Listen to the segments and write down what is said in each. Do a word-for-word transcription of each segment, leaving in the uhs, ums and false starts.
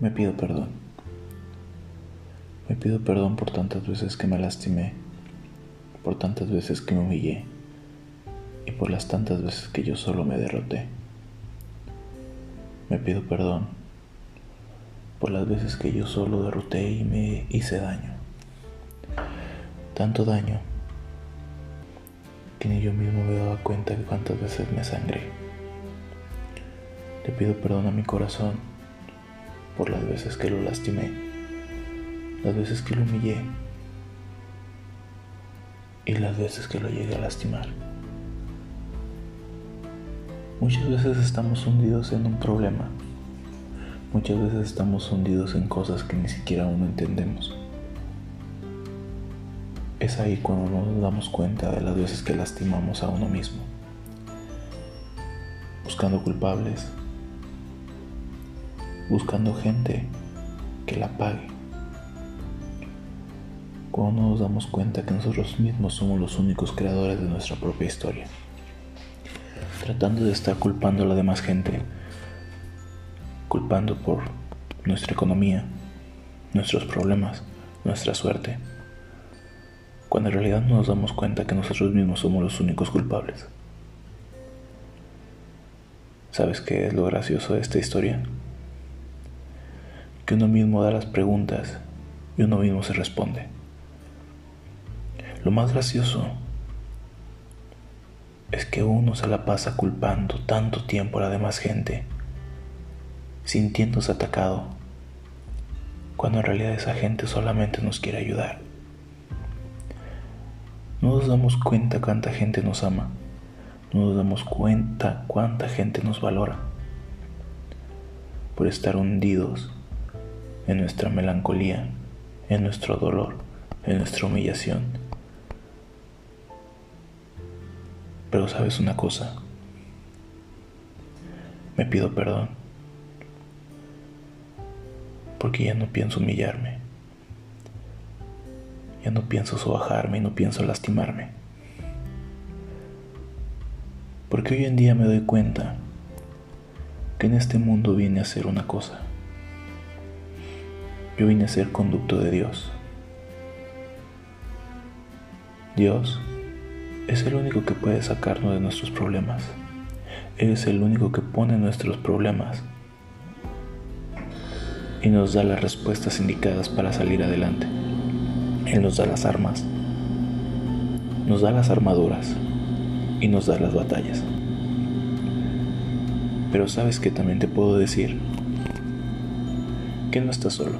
Me pido perdón. Me pido perdón por tantas veces que me lastimé, por tantas veces que me humillé y por las tantas veces que yo solo me derroté. Me pido perdón por las veces que yo solo derroté y me hice daño. Tanto daño que ni yo mismo me daba cuenta de cuántas veces me sangré. Le pido perdón a mi corazón por las veces que lo lastimé, las veces que lo humillé y las veces que lo llegué a lastimar. Muchas veces estamos hundidos en un problema, muchas veces estamos hundidos en cosas que ni siquiera aún entendemos. Es ahí cuando nos damos cuenta de las veces que lastimamos a uno mismo, buscando culpables, buscando gente que la pague. Cuando nos damos cuenta que nosotros mismos somos los únicos creadores de nuestra propia historia, tratando de estar culpando a la demás gente, culpando por nuestra economía, nuestros problemas, nuestra suerte, cuando en realidad no nos damos cuenta que nosotros mismos somos los únicos culpables. ¿Sabes qué es lo gracioso de esta historia? Que uno mismo da las preguntas y uno mismo se responde. Lo más gracioso es que uno se la pasa culpando tanto tiempo a la demás gente, sintiéndose atacado, cuando en realidad esa gente solamente nos quiere ayudar. No nos damos cuenta cuánta gente nos ama, no nos damos cuenta cuánta gente nos valora, por estar hundidos en nuestra melancolía, en nuestro dolor, en nuestra humillación. Pero ¿sabes una cosa? Me pido perdón, porque ya no pienso humillarme, ya no pienso sobajarme y no pienso lastimarme. Porque hoy en día me doy cuenta que en este mundo vine a hacer una cosa. Yo vine a ser conducto de Dios. Dios es el único que puede sacarnos de nuestros problemas. Él es el único que pone nuestros problemas y nos da las respuestas indicadas para salir adelante. Él nos da las armas, nos da las armaduras y nos da las batallas. Pero ¿sabes qué también te puedo decir? Que no estás solo.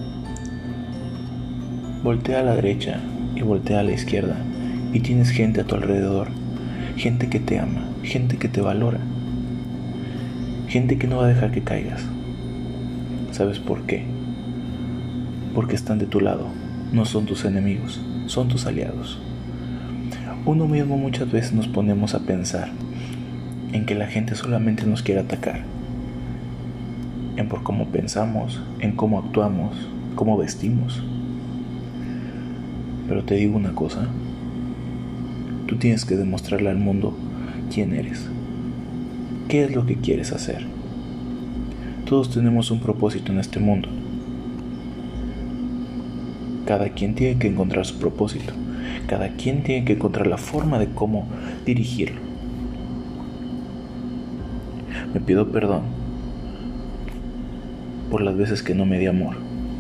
Voltea a la derecha y voltea a la izquierda y tienes gente a tu alrededor, gente que te ama, gente que te valora, gente que no va a dejar que caigas. ¿Sabes por qué? Porque están de tu lado, no son tus enemigos, son tus aliados. Uno mismo muchas veces nos ponemos a pensar en que la gente solamente nos quiere atacar, en por cómo pensamos, en cómo actuamos, cómo vestimos. Pero te digo una cosa, tú tienes que demostrarle al mundo quién eres, qué es lo que quieres hacer. Todos tenemos un propósito en este mundo. Cada quien tiene que encontrar su propósito, cada quien tiene que encontrar la forma de cómo dirigirlo. Me pido perdón por las veces que no me di amor,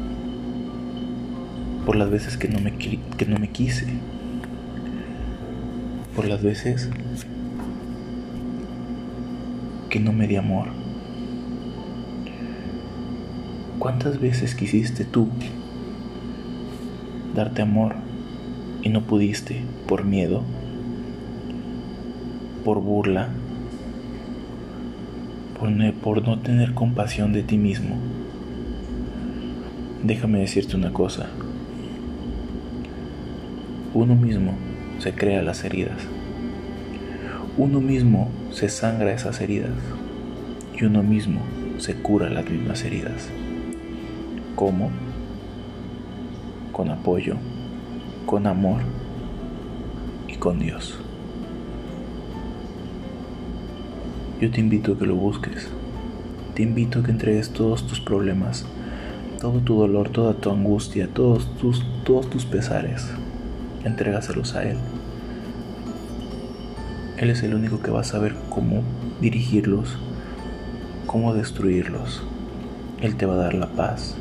por las veces que no me, que no me quise, por las veces que no me di amor. ¿Cuántas veces quisiste tú darte amor y no pudiste por miedo, por burla, por no, por no tener compasión de ti mismo? Déjame decirte una cosa. Uno mismo se crea las heridas. Uno mismo se sangra esas heridas. Y uno mismo se cura las mismas heridas. ¿Cómo? Con apoyo, con amor y con Dios. Yo te invito a que lo busques. Te invito a que entregues todos tus problemas todo tu dolor, toda tu angustia, todos tus, todos tus pesares, entrégaselos a Él. Él es el único que va a saber cómo dirigirlos, cómo destruirlos. Él te va a dar la paz,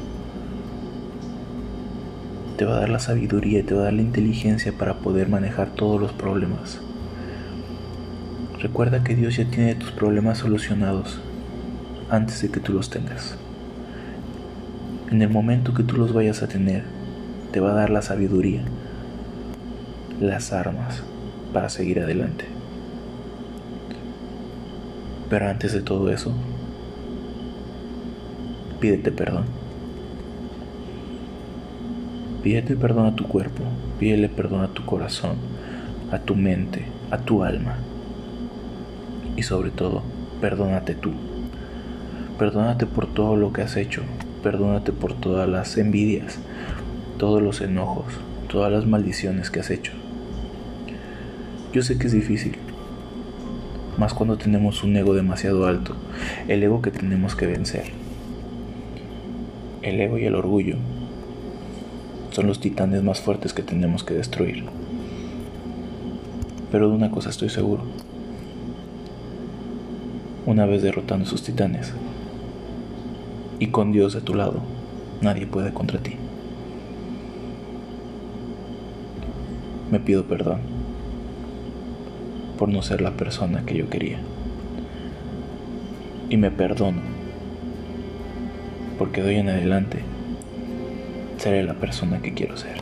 te va a dar la sabiduría, te va a dar la inteligencia para poder manejar todos los problemas. Recuerda que Dios ya tiene tus problemas solucionados antes de que tú los tengas. En el momento que tú los vayas a tener, te va a dar la sabiduría, las armas para seguir adelante. Pero antes de todo eso, pídete perdón. Pídete perdón a tu cuerpo, pídele perdón a tu corazón, a tu mente, a tu alma. Y sobre todo, perdónate tú. Perdónate por todo lo que has hecho. Perdónate por todas las envidias, todos los enojos, todas las maldiciones que has hecho. Yo sé que es difícil, más cuando tenemos un ego demasiado alto, el ego que tenemos que vencer. El ego y el orgullo son los titanes más fuertes que tenemos que destruir. Pero de una cosa estoy seguro: una vez derrotando esos titanes y con Dios de tu lado, nadie puede contra ti. Me pido perdón por no ser la persona que yo quería. Y me perdono porque de hoy en adelante seré la persona que quiero ser.